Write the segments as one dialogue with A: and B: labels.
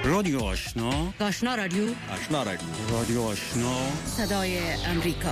A: رادیو آشنا،
B: آشنا رادیو،
C: آشنا رادیو،
A: رادیو آشنا،
B: صدای امریکا.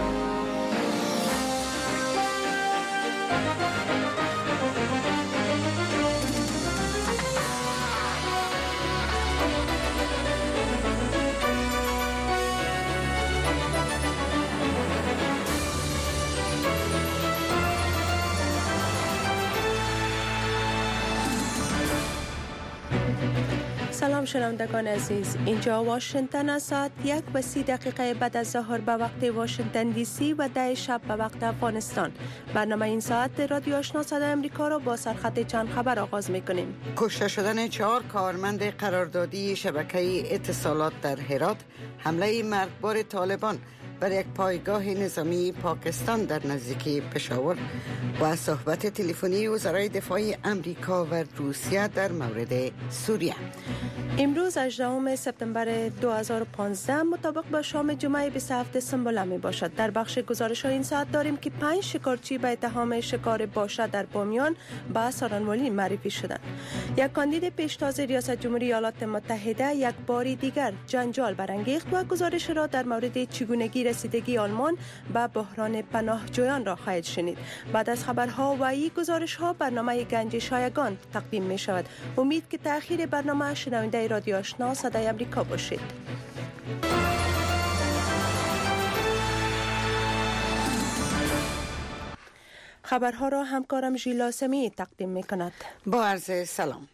D: سلام شنوندگان عزیز، اینجا واشنگتن است. ساعت 1:30 بعد از ظهر به وقت واشنگتن دی سی و 10 شب به وقت افغانستان. برنامه این ساعت رادیو آشنا صدای امریکا را با سرخط چند خبر آغاز می‌کنیم.
E: کشته شدن 4 کارمند قراردادی شبکه اتصالات در هرات، حمله مرگبار طالبان بر یک پایگاه نظامی پاکستان در نزدیکی پشاور و صحبت تلفنی وزرای دفاع امریکا و روسیه در مورد سوریه.
D: امروز 18 سپتامبر 2015 مطابق با شام جمعه 27 سنبله می باشد. در بخش گزارش ها این ساعت داریم که 5 شکارچی به اتهام شکار باشه در بامیان به سارنوالی معرفی شدند. یک کاندید پیشتاز ریاست جمهوری ایالات متحده یک بار دیگر جنجال برانگیخت و گزارش را در مورد چگونگی رسیدگی آلمان به بحران پناهجویان را خواهید شنید. بعد از خبرها و این گزارش ها برنامه گنج شایگان تقدیم می شود. امید که تأخیر برنامه شنونده رادیو آشنا صدای امریکا باشید. خبرها را همکارم ژیلا سمی تقدیم می کند.
E: با عرض سلام.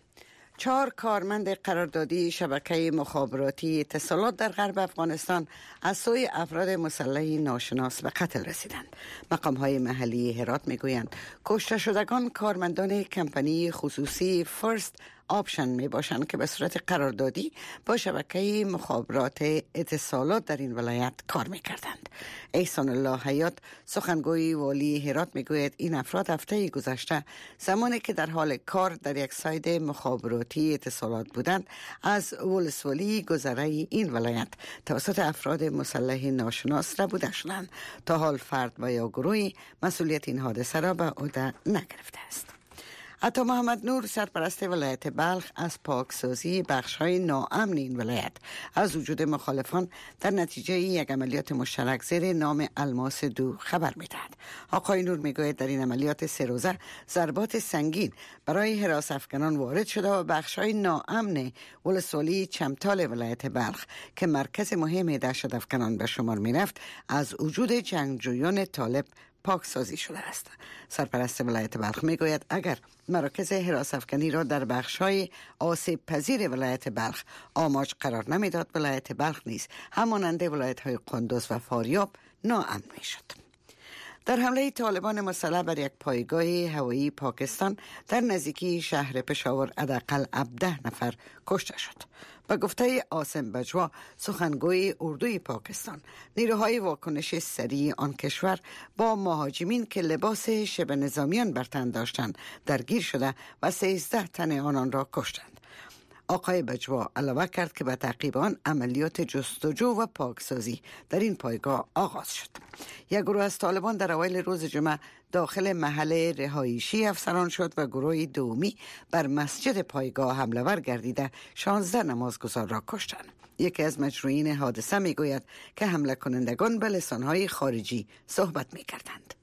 E: 4 کارمند قراردادی شبکه مخابراتی اتصالات در غرب افغانستان از سوی افراد مسلح ناشناس به قتل رسیدند. مقام‌های محلی هرات می‌گویند کشته شدگان کارمندان کمپانی خصوصی فرست آپشن می باشند که به صورت قراردادی با شبکه مخابرات اتصالات در این ولایت کار می کردند. احسان الله حیات سخنگوی والی هرات می گوید این افراد هفته گذشته زمانی که در حال کار در یک سایت مخابراتی اتصالات بودند از ولسوالی گذره این ولایت توسط افراد مسلح ناشناس ربوده شدند. تا حال فرد و یا گروهی مسئولیت این حادثه را به عهده نگرفته است. عطا محمد نور سرپرست ولایت بلخ از پاکسازی بخش‌های ناامن این ولایت از وجود مخالفان در نتیجه یک عملیات مشترک زیر نام الماس 2 خبر می‌دهد. آقای نور می‌گوید در این عملیات 3 روزه ضربات سنگین برای حراس افکنان وارد شده و بخش‌های ناامن ولسوالی چمتال ولایت بلخ که مرکز مهم دهشت افکنان به شمار می‌رفت از وجود جنگجویان طالب پاکسازی شده است. سرپرست ولایت بلخ میگوید اگر مراکز حراس افکنی را در بخش‌های آسیب پذیر ولایت بلخ آماج قرار نمیداد، ولایت بلخ نیز همانند ولایت‌های قندوز و فاریاب ناامن میشد. در حمله طالبان مسلح بر یک پایگاه هوایی پاکستان در نزدیکی شهر پشاور حداقل 17 نفر کشته شد. به گفته عاصم بجوا سخنگوی اردوی پاکستان، نیروهای واکنش سریع آن کشور با مهاجمین که لباس شبه نظامیان بر تن داشتند درگیر شده و 13 تن آنان را کشتند. آقای بجوا علاوه کرد که به تعقیب آن عملیات جستجو و پاکسازی در این پایگاه آغاز شد. یک گروه از طالبان در اوایل روز جمعه داخل محل رهایشی افسران شد و گروه دومی بر مسجد پایگاه حمله ور گردیده 16 نمازگزار را کشتند. یکی از مجروحین حادثه میگوید که حمله کنندگان به لسانهای خارجی صحبت میکردند.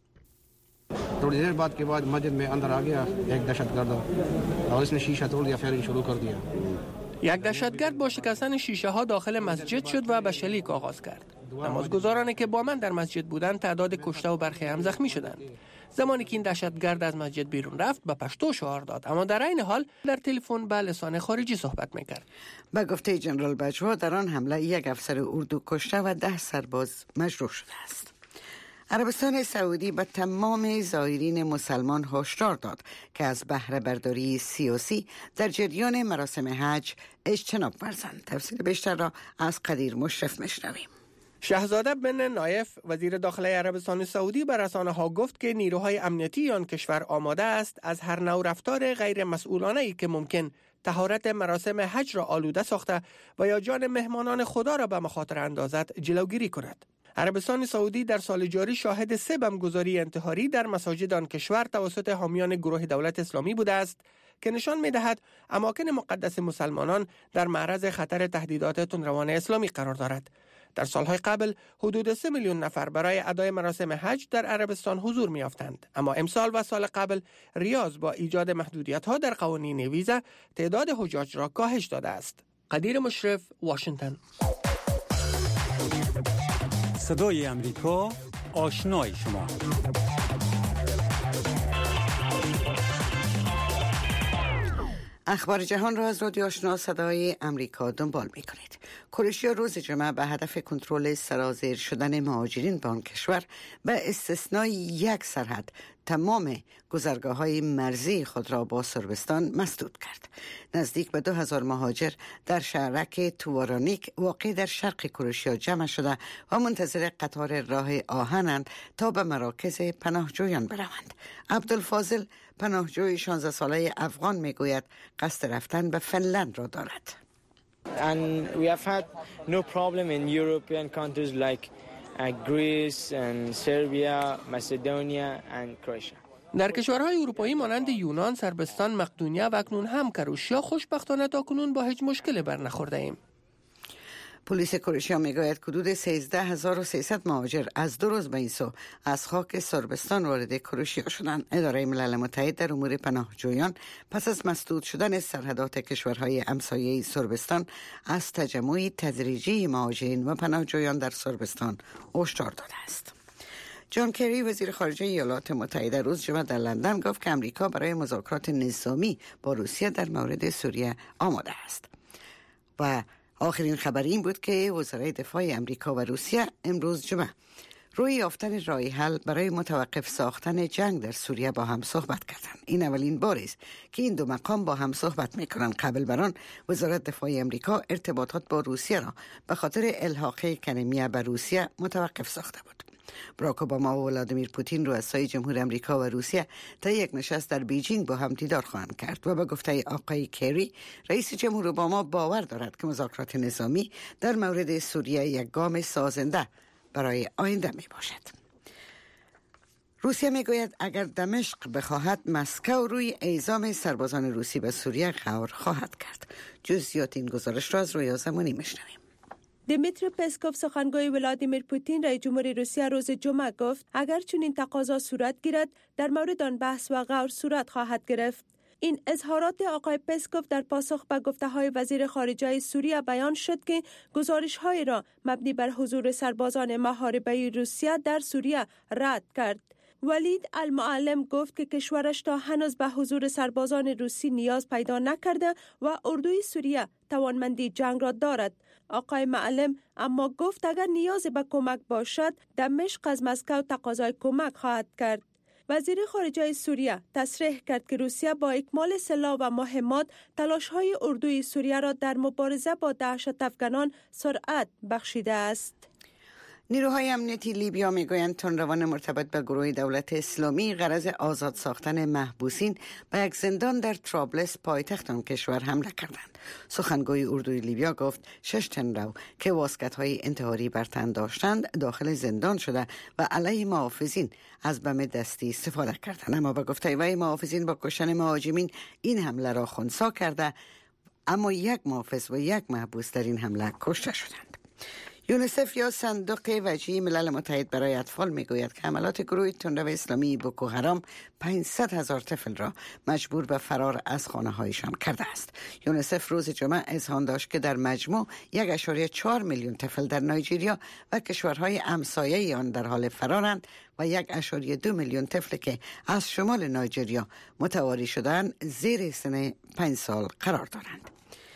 F: थोड़ी देर बाद के बाद मस्जिद में अंदर आ गया एक दहशतगर्द और इसने शीशा तोड़ दिया फायरिंग शुरू कर दिया.
G: یک دهشتگرد با شکستن شیشه ها داخل مسجد شد و به شلیک آغاز کرد. نمازگزارانی که با من در مسجد بودند تعداد کشته و برخی هم زخمی شدند. زمانی که این دهشتگرد از مسجد بیرون رفت به پشتو شعار داد، اما در این حال در تلفن به لسان خارجی صحبت میکرد.
E: به گفته جنرال بجوا در آن حمله یک افسر اردو کشته و 10 سرباز مجروح شده است. عربستان سعودی به تمام زائرین مسلمان هشدار داد که از بهره برداری سیاسی در جریان مراسم حج اجتناب ورزند. تفصیل بیشتر را از قدیر مشرف میشنویم.
G: شهزاده بن نایف وزیر داخلی عربستان سعودی به رسانه‌ها گفت که نیروهای امنیتی آن کشور آماده است از هر نوع رفتار غیر مسئولانه‌ای که ممکن طهارت مراسم حج را آلوده ساخته و یا جان مهمانان خدا را به مخاطره اندازد جلوگیری کند. عربستان سعودی در سال جاری شاهد 3 بمبگذاری انتحاری در مساجد آن کشور توسط حامیان گروه دولت اسلامی بوده است که نشان می‌دهد اماکن مقدس مسلمانان در معرض خطر تهدیدات تندروان اسلامی قرار دارد. در سالهای قبل حدود 3 میلیون نفر برای ادای مراسم حج در عربستان حضور می‌یافتند، اما امسال و سال قبل ریاض با ایجاد محدودیت‌ها در قوانین ویزا تعداد حجاج را کاهش داده است. قدیر مشرف، واشنگتن.
A: صدای امریکا، آشنای شما.
E: اخبار جهان را از رادیو آشنا صدای امریکا دنبال می کنید. کروشیا روز جمعه به هدف کنترل سرازیر شدن مهاجرین به آن کشور به استثنای یک سرحد تمام گذرگاه‌های مرزی خود را با صربستان مسدود کرد. نزدیک به 2000 مهاجر در شهرک توارانیک واقع در شرق کروشیا جمع شده و منتظر قطار راه آهنند تا به مراکز پناهجویان بروند. عبدالفاضل پناهجوی 16 ساله افغان میگوید قصد رفتن به فنلند را دارد.
C: And we have had no problem in European countries like Greece and Serbia, Macedonia and Croatia.
G: در کشورهای اروپایی مانند یونان، صربستان، مقدونیه و اکنون هم کروشیا خوشبختانه تاکنون با هیچ مشکلی برنخورده ایم.
E: پلیس کروشیا میگوید حدود 13300 مهاجر از 2 روز به این سو از خاک صربستان وارد کروشیا شدند. اداره ملل متحد در امور پناهجویان پس از مسدود شدن سرحدات کشورهای همسایه صربستان از تجمع تدریجی مهاجرین و پناهجویان در صربستان هشدار داده است. جان کری وزیر خارجه ایالات متحده روز جمعه در لندن گفت که امریکا برای مذاکرات نظامی با روسیه در مورد سوریه آماده است. و آخرین خبر این بود که وزرای دفاع امریکا و روسیه امروز جمعه روی یافتن راه حل برای متوقف ساختن جنگ در سوریه با هم صحبت کردند. این اولین بار است که این دو مقام با هم صحبت میکنند. قبل بر آن وزارت دفاع امریکا ارتباطات با روسیه را به خاطر الحاق کرایمه به روسیه متوقف ساخته بود. باراک اوباما و ولادیمیر پوتین رؤسای جمهور امریکا و روسیه تا یک نشست در بیجینگ با هم دیدار خواهند کرد و به گفته آقای کری رئیس جمهور اوباما باور دارد که مذاکرات نظامی در مورد سوریه یک گام سازنده برای آینده می باشد. روسیه می گوید اگر دمشق بخواهد مسکو روی اعزام سربازان روسی به سوریه غور خواهد کرد. جزئیات این گزارش را از رویا زمانی میشنویم.
D: دیمیتری پسکوف سخنگوی ولادیمیر پوتین رئیس جمهور روسیه روز جمعه گفت اگر چنین تقاضا صورت گیرد در مورد آن بحث و غور صورت خواهد گرفت. این اظهارات آقای پسکوف در پاسخ به گفته‌های وزیر خارجه سوریه بیان شد که گزارش‌های را مبنی بر حضور سربازان محاربه روسیه در سوریه رد کرد. ولید المعلم گفت که کشورش تا هنوز به حضور سربازان روسی نیاز پیدا نکرده و اردوی سوریه توانمندی جنگ را دارد. آقای معلم اما گفت اگر نیاز به کمک باشد دمشق از مسکو تقاضای کمک خواهد کرد. وزیر خارجه سوریه تصریح کرد که روسیه با اکمال سلاح و مهمات تلاش‌های اردوی سوریه را در مبارزه با دهشت افغانان سرعت بخشیده است.
E: نیروهای امنیتی لیبیا میگویند تندروان مرتبط به گروه دولت اسلامی غرض آزاد ساختن محبوسین به یک زندان در طرابلس پایتخت آن کشور حمله کردند. سخنگوی اردوی لیبیا گفت 6 تن رو که واسکت‌های انتحاری بر تن داشتند داخل زندان شده و علیه محافظین از بم دستی استفاده کردند. اما به گفته وی محافظین با کشتن مهاجمین این حمله را خنثی کرده، اما یک محافظ و یک محبوس در این حمله کشته شدند. یونیسف یا صندوق وجیه ملل متحد برای اطفال میگوید که حملات گروه تندرو اسلامی بوکو حرام 500,000 طفل را مجبور به فرار از خانه هایشان کرده است. یونیسف روز جمعه اذعان داشت که در مجموع 1.4 میلیون طفل در نایجریا و کشورهای همسایه آن در حال فرارند و 1.2 میلیون طفل که از شمال نایجریا متواری شدند زیر سن 5 سال قرار دارند.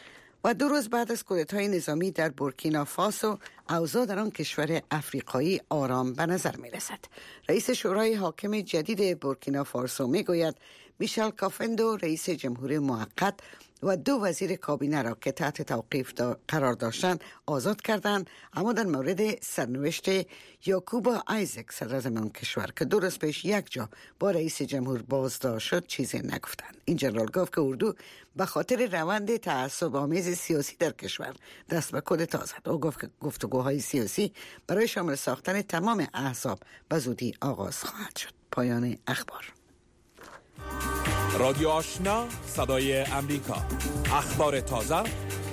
E: و 2 روز بعد از کودتای نظامی در بورکینافاسو اوضاع در آن کشور افریقایی آرام به نظر می رسد. رئیس شورای حاکم جدید بورکینافاسو می گوید میشل کافندو رئیس جمهور موقت و 2 وزیر کابینه را که تحت توقیف قرار داشتند آزاد کردند، اما در مورد سرنوشت یاکوبا آیزک صدراعظم آن کشور که 2 روز پیش یک جا با رئیس جمهور بازداشت شد چیزی نگفتند. این جنرال گفت که اردو به خاطر روند تعصب آمیز سیاسی در کشور دست به کودتا زد. او گفت که گفتگوهای سیاسی برای شامل ساختن تمام احزاب به زودی آغاز خواهد شد. پایان اخبار.
H: رادیو آشنا صدای امریکا، اخبار تازه